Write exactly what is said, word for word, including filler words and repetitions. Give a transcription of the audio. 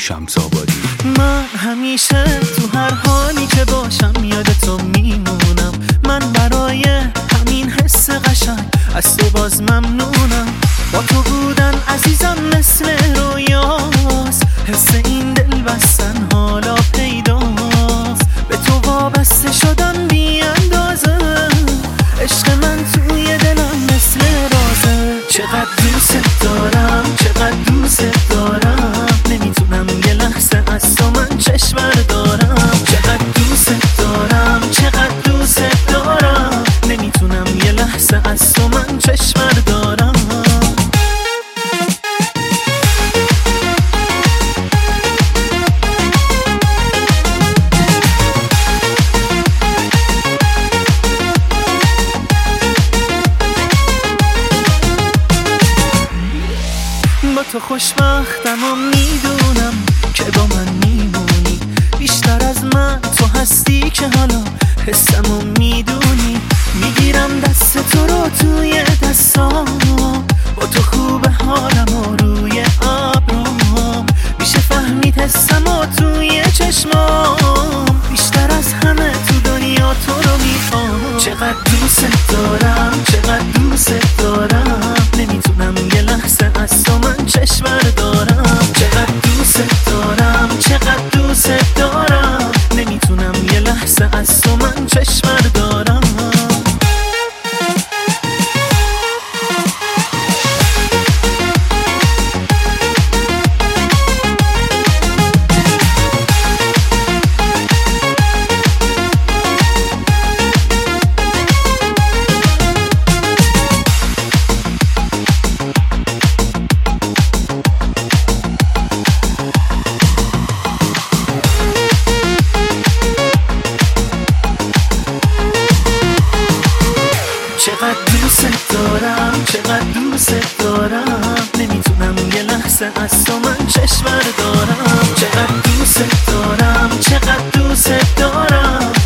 شمس آبادی. من همیشه تو هر حالی که باشم یاد تو میمونم. من برای همین حس قشنگ از تو باز ممنونم. با تو بودن عزیزم مثل رویاست، حس این دل بستن حالا پیداست. به تو وابسته شدم بی اندازه، عشق من توی دلم مثل رازه. چقدر دوست دارم، چقدر دوست دارم، نمیتونم یه لحظه از تو من چشم بردارم. چقدر دوست دارم، چقدر دوست دارم، نمیتونم یه لحظه از تو من چشم بردارم. با تو خوشبختم و میدونم که با من میمونی. بیشتر از من تو هستی که حالا حسم و میدونی. میگیرم دست تو رو توی دستام، با تو خوب حالم و روی ابرام. میشه فهمید حسم و توی چشمام. بیشتر از همه تو دنیا تو رو میخوام. چقدر دوست دارم، چقدر دوست دارم، نمیتونم یه لحظه از تو من چشم بردارم. چقدر دوست دارم، چقدر دوست دارم، نمیتونم یه لحظه از تو من چشم بردارم. چقدر دوست دارم، چقدر دوست دارم، نمیتونم یه لحظه از تو من چشم بردارم. چقدر دوست دارم، چقدر دوست دارم،